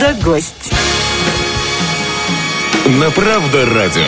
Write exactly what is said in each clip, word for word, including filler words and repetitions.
«Правда, гость». На Правда радио.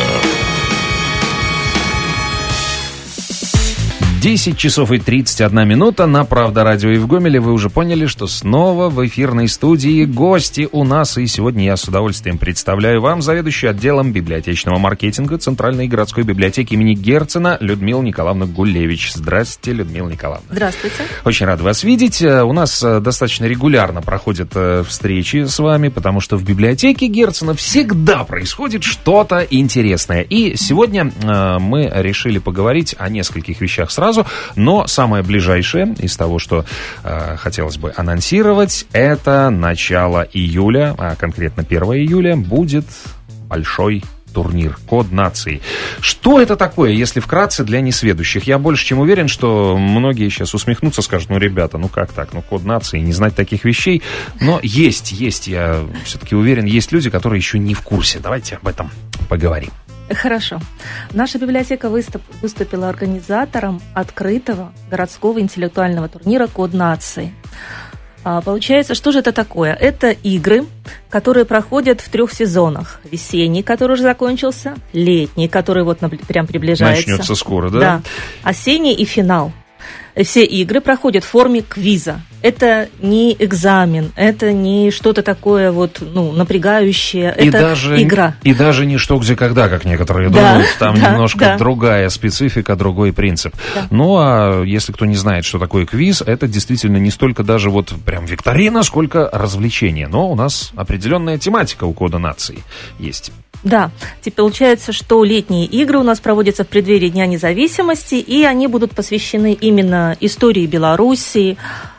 десять часов и тридцать одна минута на Правда радио и в Гомеле. Вы уже поняли, что снова в эфирной студии гости у нас. И сегодня я с удовольствием представляю вам заведующую отделом библиотечного маркетинга Центральной городской библиотеки имени Герцена Людмилу Николаевну Гулевич. Здравствуйте, Людмила Николаевна. Здравствуйте. Очень рад вас видеть. У нас достаточно регулярно проходят встречи с вами, потому что в библиотеке Герцена всегда происходит что-то интересное. И сегодня мы решили поговорить о нескольких вещах сразу. Но самое ближайшее из того, что э, хотелось бы анонсировать, это начало июля, а конкретно первого июля, будет большой турнир «Код нации». Что это такое, если вкратце для несведущих? Я больше чем уверен, что многие сейчас усмехнутся, скажут: ну, ребята, ну как так, ну «Код нации», не знать таких вещей. Но есть, есть, я все-таки уверен, есть люди, которые еще не в курсе. Давайте об этом поговорим. Хорошо. Наша библиотека выступ, выступила организатором открытого городского интеллектуального турнира «Код нации». А, получается, что же это такое? Это игры, которые проходят в трех сезонах. Весенний, который уже закончился, летний, который вот прям приближается. Начнется скоро, да? Да. Осенний и финал. Все игры проходят в форме квиза. Это не экзамен, это не что-то такое вот, ну, напрягающее, и это даже, игра. И даже не что, где, когда, как некоторые да, думают, там да, немножко да. другая специфика, другой принцип. Да. Ну, а если кто не знает, что такое квиз, это действительно не столько даже вот прям викторина, сколько развлечение. Но у нас определенная тематика у «Кода нации» есть. Да, теперь получается, что летние игры у нас проводятся в преддверии Дня независимости, и они будут посвящены именно истории Белоруссии,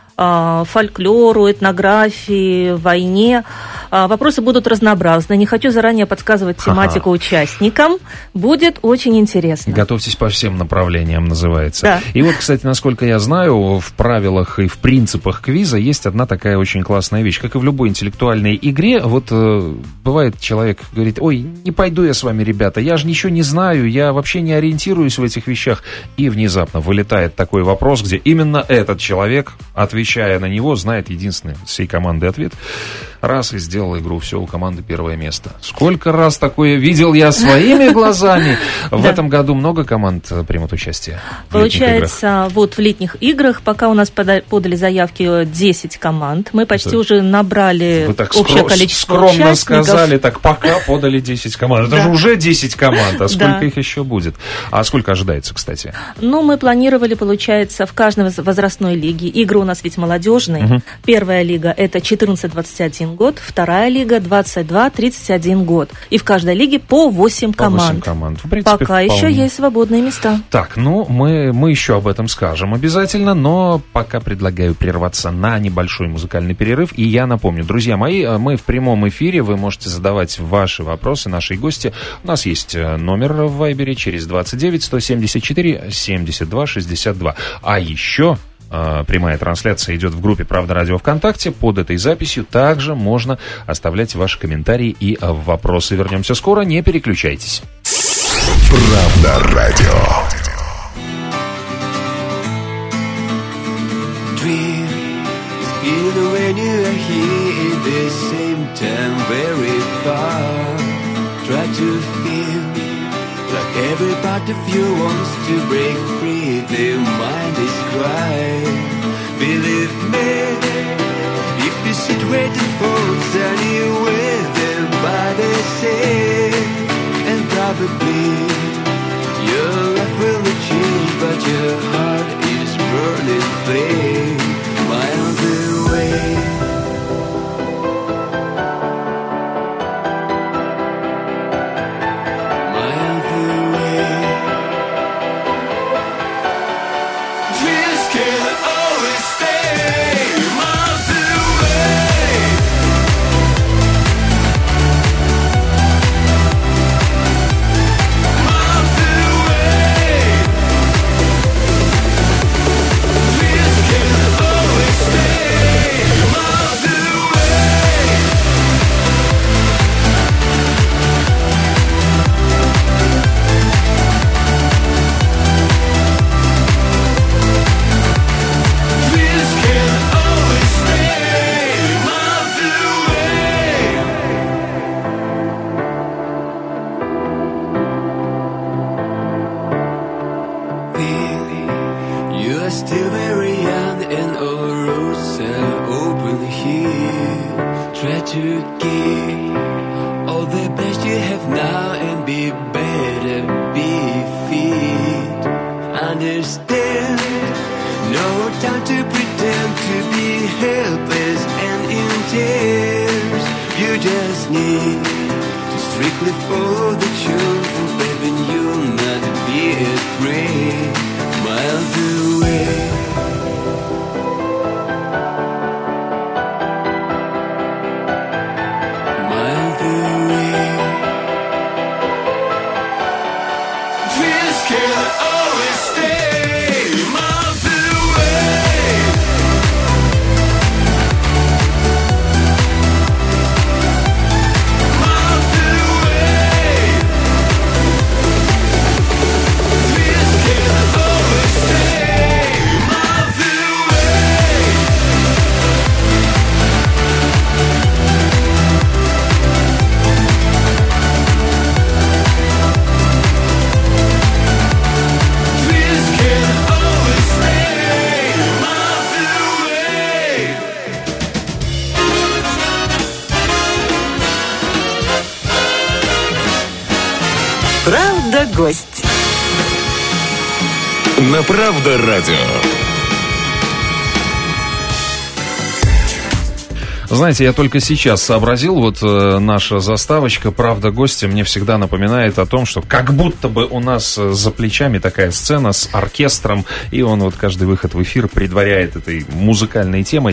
фольклору, этнографии, войне. Вопросы будут разнообразны. Не хочу заранее подсказывать тематику ага. участникам. Будет очень интересно. Готовьтесь по всем направлениям, называется. Да. И вот, кстати, насколько я знаю, в правилах и в принципах квиза есть одна такая очень классная вещь. Как и в любой интеллектуальной игре, вот э, бывает, человек говорит: ой, не пойду я с вами, ребята, я же ничего не знаю, я вообще не ориентируюсь в этих вещах. И внезапно вылетает такой вопрос, где именно этот человек, отвечая на него, знает единственный всей команды ответ. Раз и сделал игру, все, у команды первое место. Сколько раз такое видел я своими глазами. В этом году много команд примут участие? Получается, вот в летних играх пока у нас подали заявки десять команд. Мы почти уже набрали общее количество участников. Скромно сказали, так пока подали десять команд. Это же уже десять команд, а сколько их еще будет? А сколько ожидается, кстати? Ну, мы планировали, получается, в каждой возрастной лиге. Игры у нас ведь молодежные. Угу. Первая лига – это четырнадцать-двадцать один год, вторая лига – двадцать два тридцать один год. И в каждой лиге по восемь команд. восемь команд. В принципе, пока вполне. еще есть свободные места. Так, ну, мы, мы еще об этом скажем обязательно, но пока предлагаю прерваться на небольшой музыкальный перерыв. И я напомню, друзья мои, мы в прямом эфире, вы можете задавать ваши вопросы, наши гости. У нас есть номер в Вайбере через двадцать девять сто семьдесят четыре семьдесят два шестьдесят два. А еще... прямая трансляция идет в группе «Правда радио» ВКонтакте. Под этой записью также можно оставлять ваши комментарии и вопросы. Вернемся скоро, не переключайтесь. Правда радио. Every part of you wants to break free. Their mind is crying. Believe me, if you sit waiting for sunny weather by the sea, and probably your life will change, but your heart is burning flame miles away. Miles away. are still very young and all roads are open here. Try to give all the best you have now and be better, be fit. Understand, no time to pretend to be helpless and in tears. You just need to strictly follow the truth, and baby, you'll not be afraid. Miles away, miles away. Dreams can always stay miles away. Miles away. Dreams can always stay miles away. Dreams can always stay miles away. Правда, гость. На Правда радио. Знаете, я только сейчас сообразил, вот э, наша заставочка «Правда гостя» мне всегда напоминает о том, что как будто бы у нас э, за плечами такая сцена с оркестром, и он вот каждый выход в эфир предваряет этой музыкальной темой.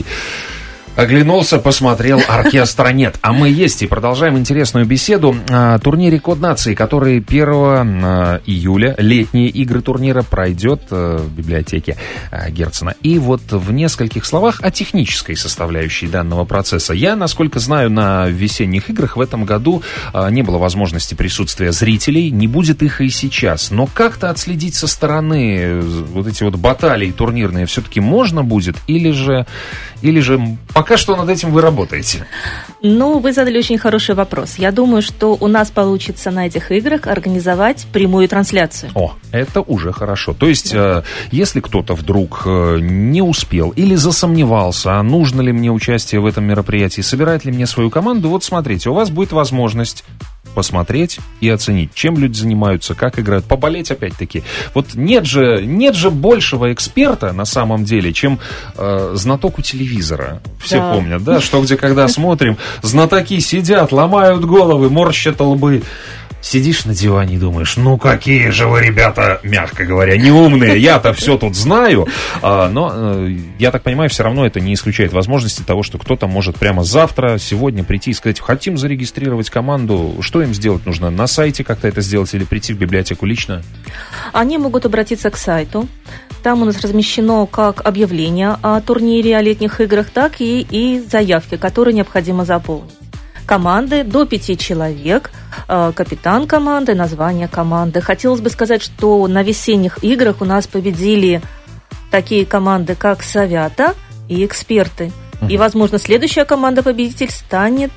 Оглянулся, посмотрел, оркестра нет. А мы есть и продолжаем интересную беседу о турнире «Код нации», который первого июля, летние игры турнира, пройдет в библиотеке Герцена. И вот в нескольких словах о технической составляющей данного процесса. Я, насколько знаю, на весенних играх в этом году не было возможности присутствия зрителей, не будет их и сейчас. Но как-то отследить со стороны вот эти вот баталии турнирные все-таки можно будет? Или же, или же пока что над этим вы работаете? Ну, вы задали очень хороший вопрос. Я думаю, что у нас получится на этих играх организовать прямую трансляцию. О, это уже хорошо. То есть, да. э, если кто-то вдруг э, не успел или засомневался, а нужно ли мне участие в этом мероприятии, собирает ли мне свою команду, вот смотрите, у вас будет возможность посмотреть и оценить, чем люди занимаются, как играют, поболеть опять-таки. Вот нет же, нет же большего эксперта на самом деле, чем э, знаток у телевизора. Все да. помнят, да, что где когда смотрим, знатоки сидят, ломают головы, морщат лбы. Сидишь на диване и думаешь, ну какие же вы, ребята, мягко говоря, неумные, я-то все тут знаю. А, но, э, я так понимаю, все равно это не исключает возможности того, что кто-то может прямо завтра, сегодня прийти и сказать, хотим зарегистрировать команду, что им сделать нужно? На сайте как-то это сделать или прийти в библиотеку лично? Они могут обратиться к сайту. Там у нас размещено как объявление о турнире, о летних играх, так и, и заявки, которые необходимо заполнить. Команды до пяти человек, капитан команды, название команды. Хотелось бы сказать, что на весенних играх у нас победили такие команды, как «Совята» и «Эксперты». И, возможно, следующая команда-победитель станет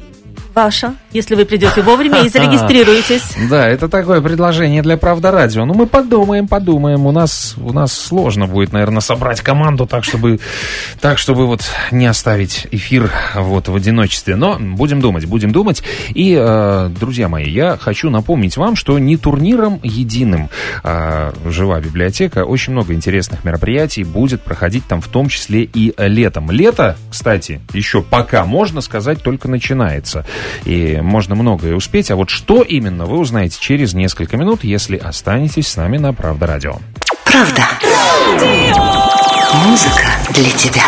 ваша, если вы придете вовремя и зарегистрируетесь. Да, это такое предложение для Правда радио. Ну, мы подумаем, подумаем. У нас, у нас сложно будет, наверное, собрать команду так, чтобы, так, чтобы вот не оставить эфир вот в одиночестве. Но будем думать, будем думать. И, э, друзья мои, я хочу напомнить вам, что не турниром единым э, жива библиотека. Очень много интересных мероприятий будет проходить там, в том числе и летом. Лето, кстати, еще пока, можно сказать, только начинается. И можно многое успеть, а вот что именно, вы узнаете через несколько минут, если останетесь с нами на Правда радио. Правда. Музыка для тебя.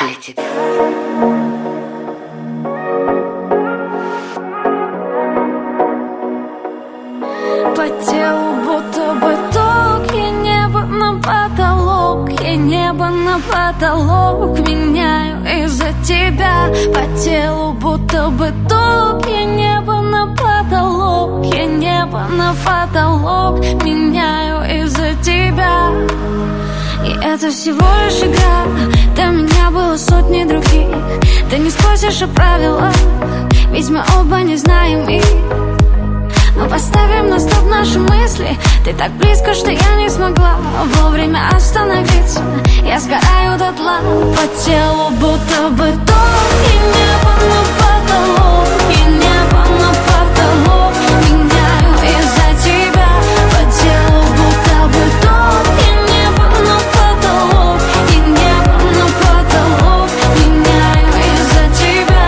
По телу будто бы ток, я небо на потолок, я небо на потолок меняю из-за тебя. По телу будто бы ток, я небо на потолок, я небо на потолок меняю из-за тебя. И это всего лишь игра, до меня было сотни других. Ты не спросишь о правилах, ведь мы оба не знаем их. Мы поставим на стоп наши мысли. Ты так близко, что я не смогла вовремя остановиться. Я сгораю дотла, по телу будто бы ток. И небо на потолок, и небо на потолок. Меняю из-за тебя, по телу будто бы ток. И небо на потолок, и небо на потолок. Меняю из-за тебя.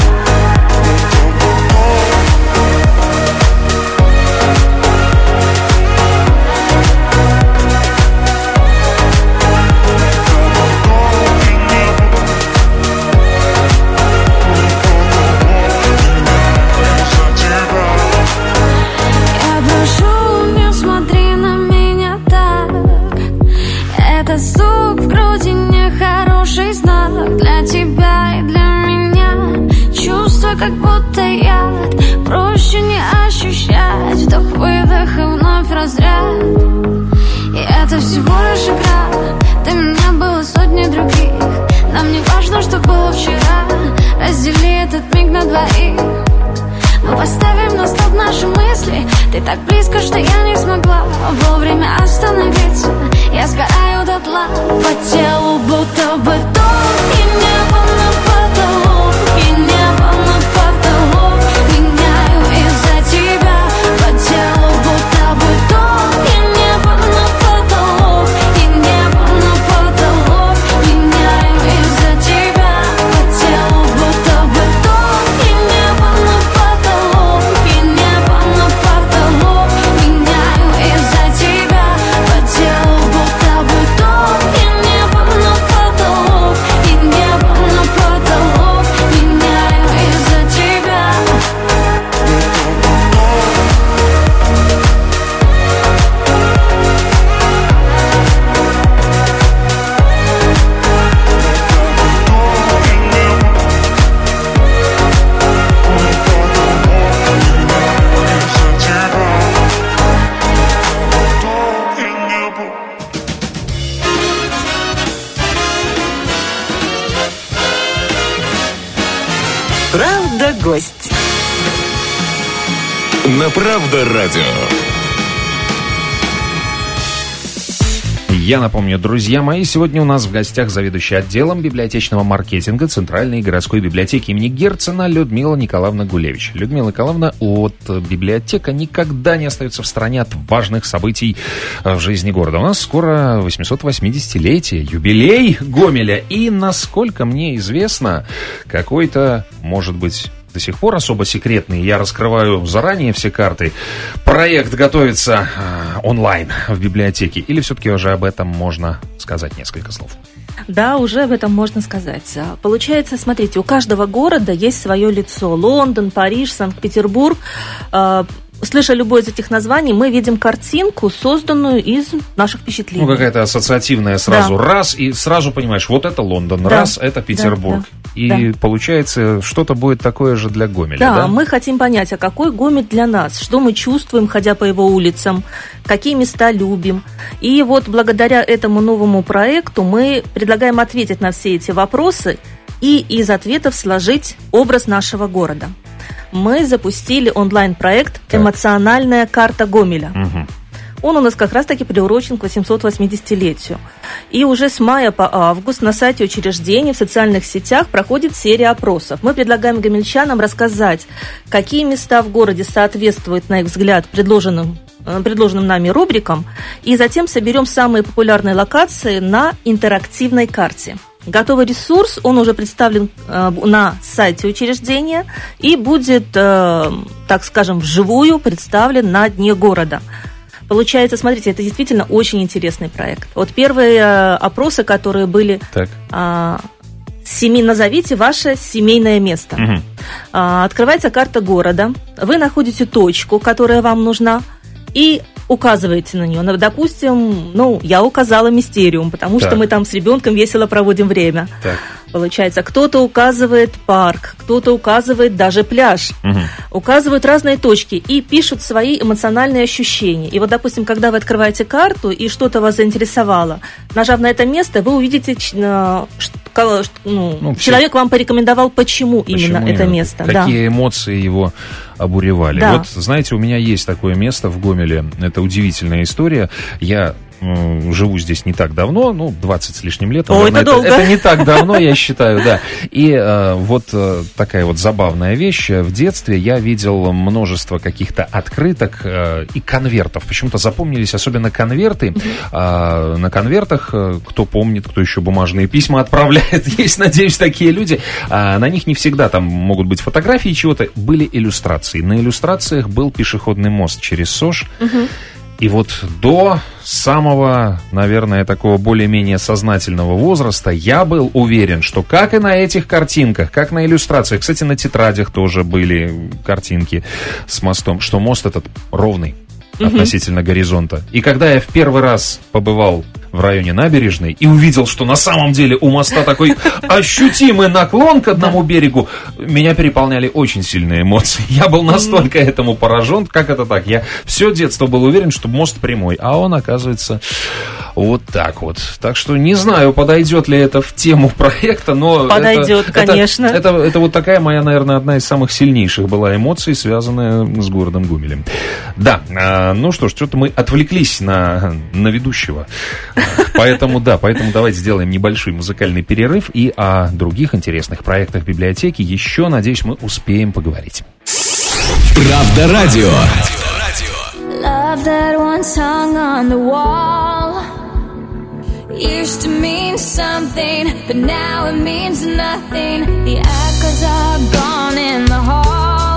Я прошу, не смотри на меня так. Это стук в груди, нехороший знак для тебя и для меня. Чувство, как будто яд, проще не ощущать. Вдох-выдох и вновь разряд. И это всего лишь игра. Ты меня было сотни других. Нам не важно, что было вчера. Раздели этот миг на двоих. Мы поставим на стоп наши мысли. Ты так близко, что я не смогла вовремя остановиться. Я сгораю дотла, по телу будто бы ток. И небо на потолок, и небо на потолок. Меняю из-за тебя, по телу будто бы ток. И небо на потолок, и небо на потолок. Меняю из-за тебя, по телу будто бы ток. И небо на потолок, и небо на потолок. Меняю из-за тебя, по телу будто бы ток. И небо на потолок, и небо на потолок. Меняю из-за тебя. Правда, гость. На Правда радио. Я напомню, друзья мои, сегодня у нас в гостях заведующий отделом библиотечного маркетинга Центральной городской библиотеки имени Герцена Людмила Николаевна Гулевич. Людмила Николаевна, от библиотека никогда не остается в стороне от важных событий в жизни города. У нас скоро восемьсот восьмидесятилетие, юбилей Гомеля. И, насколько мне известно, какой-то, может быть, до сих пор особо секретный, я раскрываю заранее все карты, проект готовится э, онлайн в библиотеке, или все-таки уже об этом можно сказать несколько слов? Да, уже об этом можно сказать. Получается, смотрите, у каждого города есть свое лицо. Лондон, Париж, Санкт-Петербург. Слыша любое из этих названий, мы видим картинку, созданную из наших впечатлений. Ну, какая-то ассоциативная сразу. Да. Раз, и сразу понимаешь, вот это Лондон, Да. раз, это Петербург. Да, да, и да. получается, что-то будет такое же для Гомеля, Да, да? мы хотим понять, а какой Гомель для нас, что мы чувствуем, ходя по его улицам, какие места любим. И вот благодаря этому новому проекту мы предлагаем ответить на все эти вопросы и из ответов сложить образ нашего города. Мы запустили онлайн-проект Так. «Эмоциональная карта Гомеля». Угу. Он у нас как раз-таки приурочен к восемьсот восьмидесятилетию. И уже с мая по август на сайте учреждений в социальных сетях проходит серия опросов. Мы предлагаем гомельчанам рассказать, какие места в городе соответствуют, на их взгляд, предложенным, предложенным нами рубрикам, и затем соберем самые популярные локации на интерактивной карте. Готовый ресурс, он уже представлен э, на сайте учреждения и будет, э, так скажем, вживую представлен на дне города. Получается, смотрите, это действительно очень интересный проект. Вот первые э, опросы, которые были, Так. э, семи, назовите ваше семейное место. Угу. Э, открывается карта города, вы находите точку, которая вам нужна, и указываете на нее. Допустим, ну, я указала Мистериум, потому Так. что мы там с ребенком весело проводим время. Так. Получается, кто-то указывает парк, кто-то указывает даже пляж, Угу. указывают разные точки и пишут свои эмоциональные ощущения. И вот, допустим, когда вы открываете карту и что-то вас заинтересовало, нажав на это место, вы увидите, ч- э, ш- кого- ну, Ну, все- человек вам порекомендовал, почему, именно Почему это место. Да. Какие эмоции его обуревали. Да. Вот, знаете, у меня есть такое место в Гомеле. Это удивительная история. Я м, живу здесь не так давно, ну, двадцать с лишним лет. О, это долго. Это не так давно, я считаю, да. И э, вот э, такая вот забавная вещь. В детстве я видел множество каких-то открыток э, и конвертов. Почему-то запомнились особенно конверты. А на конвертах, э, кто помнит, кто еще бумажные письма отправляет, есть, надеюсь, такие люди. А на них не всегда там могут быть фотографии чего-то. Были иллюстрации. На иллюстрациях был пешеходный мост через Сож. И вот до самого, наверное, такого более-менее сознательного возраста я был уверен, что как и на этих картинках, как на иллюстрациях, кстати, на тетрадях тоже были картинки с мостом, что мост этот ровный относительно горизонта. И когда я в первый раз побывал в районе набережной и увидел, что на самом деле у моста такой ощутимый наклон к одному берегу, меня переполняли очень сильные эмоции. Я был настолько этому поражен, как это так? Я все детство был уверен, что мост прямой, а он, оказывается, вот так вот. Так что не знаю, подойдет ли это в тему проекта, но... Подойдет, это, конечно. Это, это, это вот такая моя, наверное, одна из самых сильнейших была эмоций, связанная с городом Гомелем. Да, а, ну что ж, что-то мы отвлеклись на, на ведущего. Поэтому, да, поэтому давайте сделаем небольшой музыкальный перерыв и о других интересных проектах библиотеки еще, надеюсь, мы успеем поговорить. Правда радио. Love that once hung on the wall used to mean something, but now it means nothing. The echoes are gone in the hall,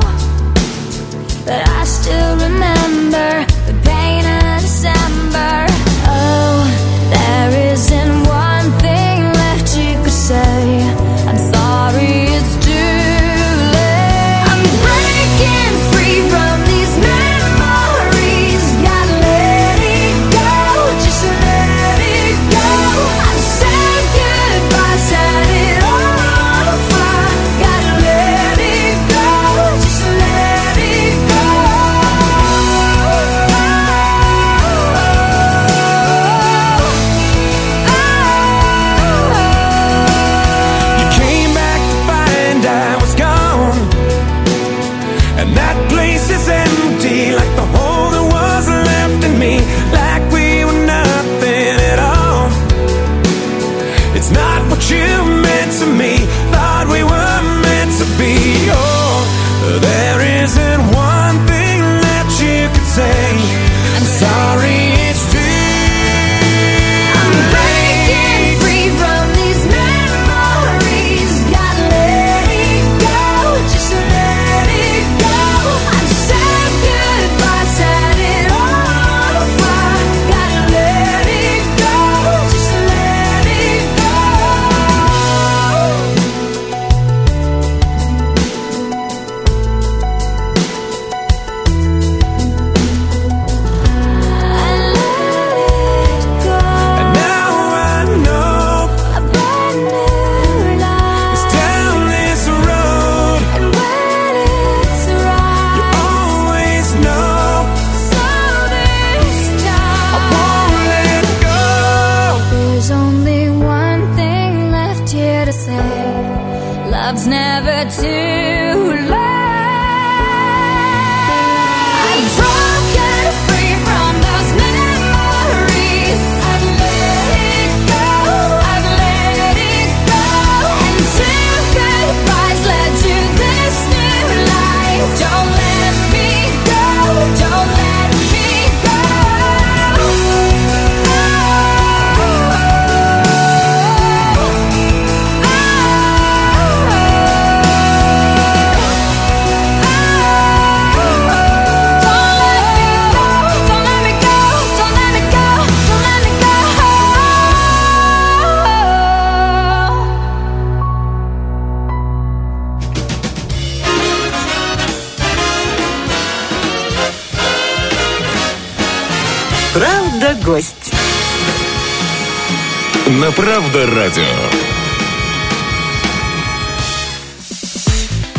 but I still remember the pain of December. Oh, there isn't one thing left you could say. I'm sorry, it's too late. I'm breaking free from these memories. Gotta let it go, just let it go. I'm saying goodbye, set it all on fire. Gotta let it go, just let it go. You came back to find I was gone, and that place is empty, like the hole that was left in me, like we were nothing at all. It's not what you meant to me, thought we were meant to be. Oh, there isn't one thing that you could say. I'm sorry, it's true. I'm breaking free from these memories. Gotta let it go, just let it go. I'm saying goodbye, set it all on fire. Gotta let it go, just let it go. And now I know A brand new life, it's down this road. and when it's You right, always know so this I time. won't let go. There's only one thing left here to say. Love's never too late. I'm broken free from those memories. I've let it go, I've let it go. And two goodbyes led to this new life. Don't let me go, don't let me go. Правда, гость. На Правда радио.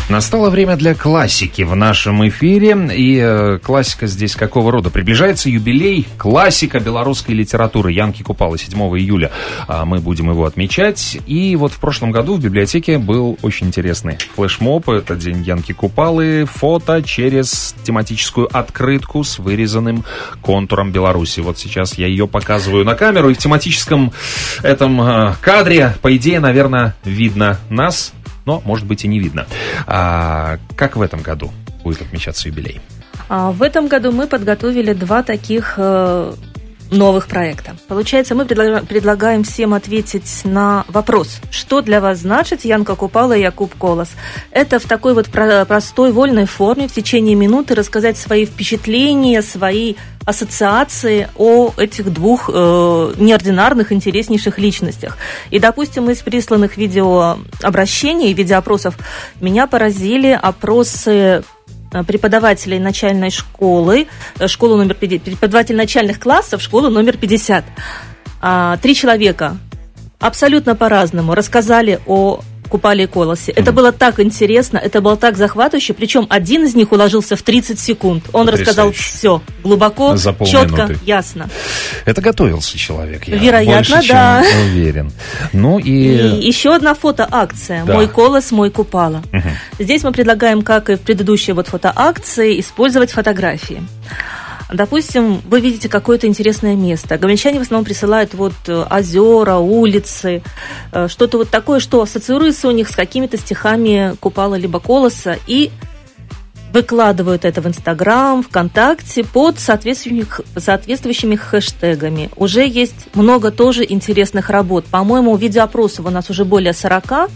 Настало время для классики в нашем эфире. И э, классика здесь какого рода? Приближается юбилей классика белорусской литературы Янки Купалы седьмого июля. А мы будем его отмечать. И вот в прошлом году в библиотеке был очень интересный флешмоб. Это день Янки Купалы. Фото через тематическую открытку с вырезанным контуром Беларуси. Вот сейчас я ее показываю на камеру. И в тематическом этом э, кадре, по идее, наверное, видно нас. Но, может быть, и не видно. А как в этом году будет отмечаться юбилей? А в этом году мы подготовили два таких э, новых проекта. Получается, мы предлага- предлагаем всем ответить на вопрос, что для вас значит Янка Купала и Якуб Колос. Это в такой вот про- простой, вольной форме в течение минуты рассказать свои впечатления, свои ассоциации о этих двух э, неординарных, интереснейших личностях. И, допустим, из присланных видеообращений, видеоопросов меня поразили опросы преподавателей начальной школы, школы номер пятьдесят, преподавателей начальных классов, школы номер пятьдесят. Три человека абсолютно по-разному рассказали о Купале и Колосе. Это было так интересно, это было так захватывающе, причем один из них уложился в тридцать секунд. Он рассказал все глубоко, четко, ясно. Это готовился человек, я Вероятно, больше, да. чем уверен. Ну и... и еще одна фотоакция. Да. «Мой Колос, мой Купала». Угу. Здесь мы предлагаем, как и в предыдущей вот фотоакции, использовать фотографии. Допустим, вы видите какое-то интересное место. Гомельчане в основном присылают вот озера, улицы, что-то вот такое, что ассоциируется у них с какими-то стихами Купала либо Колоса, и выкладывают это в Инстаграм, ВКонтакте под соответствующими, соответствующими хэштегами. Уже есть много тоже интересных работ. По-моему, видеоопросов у нас уже более сорока,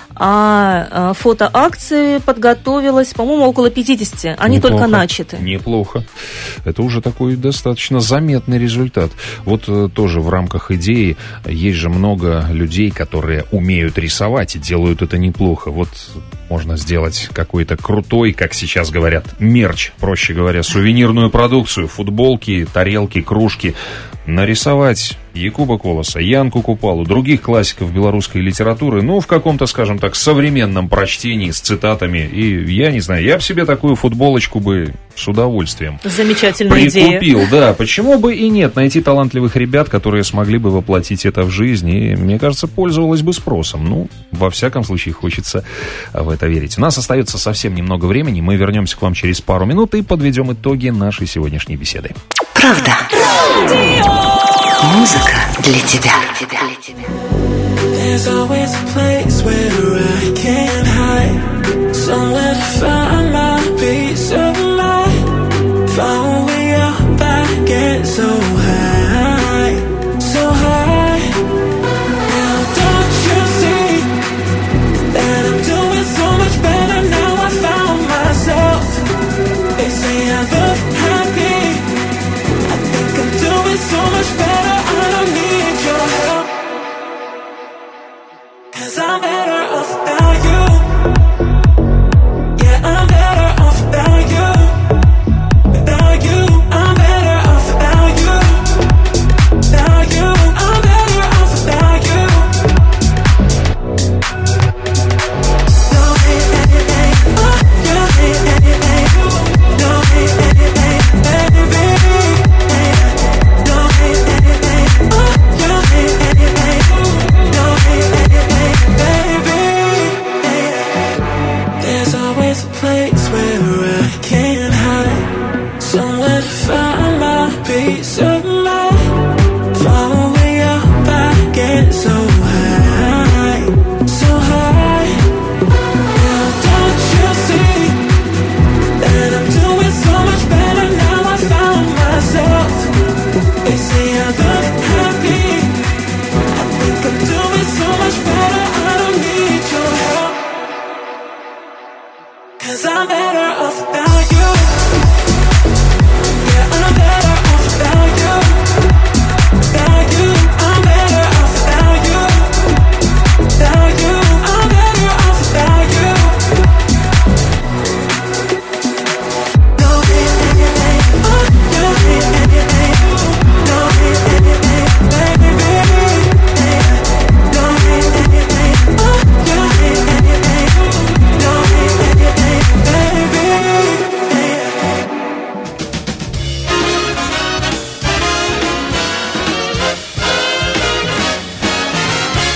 а фотоакции подготовилось, по-моему, около пятидесяти. Они неплохо, только начаты. Неплохо. Это уже такой достаточно заметный результат. Вот тоже в рамках идеи есть же много людей, которые умеют рисовать и делают это неплохо. Вот можно сделать какой-то крутой, как сейчас говорят, мерч, проще говоря, сувенирную продукцию, футболки, тарелки, кружки. Нарисовать Якуба Колоса, Янку Купалу, других классиков белорусской литературы, ну, в каком-то, скажем так, современном прочтении с цитатами. И я не знаю, я бы себе такую футболочку бы с удовольствием Замечательная прикупил. идея. Да, почему бы и нет, найти талантливых ребят, которые смогли бы воплотить это в жизнь, и, мне кажется, пользовалось бы спросом. Ну, во всяком случае, хочется в это верить. У нас остается совсем немного времени, мы вернемся к вам через пару минут и подведем итоги нашей сегодняшней беседы. Правда. Музыка для тебя. There's always a place where I can hide, somewhere to find my peace of mind. Far away up, I get so high, so high. Now don't you see that I'm doing so much better now I found myself. They say I look happy, I think I'm doing so much better. I don't need your help, 'cause I'm better off without you. Yeah, I'm better.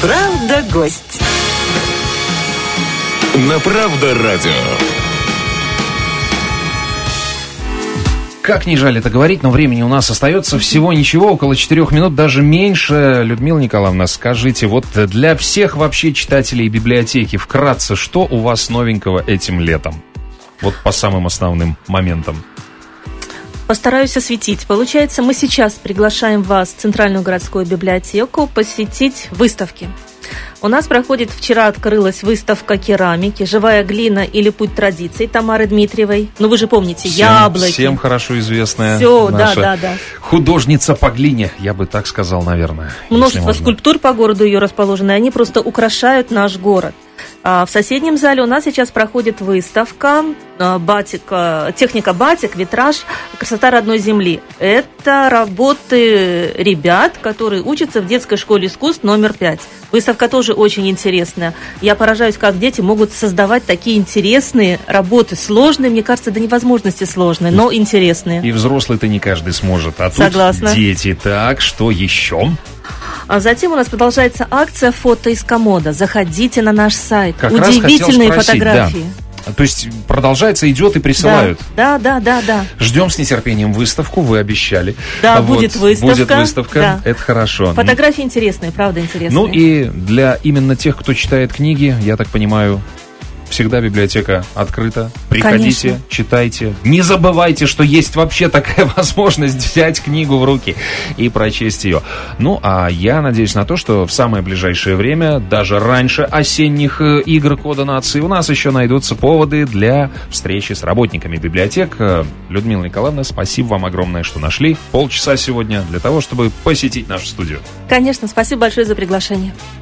Правда, гость. На Правда радио. Как ни жаль это говорить, но времени у нас остается всего ничего, около четырех минут, даже меньше. Людмила Николаевна, скажите, вот для всех вообще читателей библиотеки, вкратце, что у вас новенького этим летом? Вот по самым основным моментам. Постараюсь осветить. Получается, мы сейчас приглашаем вас в Центральную городскую библиотеку посетить выставки. У нас проходит, вчера открылась выставка керамики «Живая глина» или «Путь традиций» Тамары Дмитриевой. Ну, вы же помните, всем, яблоки. Всем хорошо известная Все, наша да, да, да. художница по глине, я бы так сказал, наверное. Множество скульптур по городу ее расположены, они просто украшают наш город. А в соседнем зале у нас сейчас проходит выставка батик, техника батик, витраж, красота родной земли. Это работы ребят, которые учатся в детской школе искусств номер пять. Выставка тоже очень интересная. Я поражаюсь, как дети могут создавать такие интересные работы. Сложные, мне кажется, до невозможности сложные, но интересные. И взрослый-то не каждый сможет. А тут Согласна. Дети. Так, что еще? А затем у нас продолжается акция «Фото из комода». Заходите на наш сайт. Как раз Удивительные хотел спросить, фотографии. Да. То есть продолжается, идет и присылают. Да, да, да, да. Ждем с нетерпением выставку, вы обещали. Да, Вот, будет выставка. Будет выставка, Да. это хорошо. Фотографии интересные, правда интересные. Ну и для именно тех, кто читает книги, я так понимаю, всегда библиотека открыта. Приходите, Конечно. читайте. Не забывайте, что есть вообще такая возможность взять книгу в руки и прочесть ее. Ну, а я надеюсь на то, что в самое ближайшее время, даже раньше осенних э, игр Кода нации, у нас еще найдутся поводы для встречи с работниками библиотек. Э, Людмила Николаевна, спасибо вам огромное, что нашли полчаса сегодня для того, чтобы посетить нашу студию. Конечно, спасибо большое за приглашение.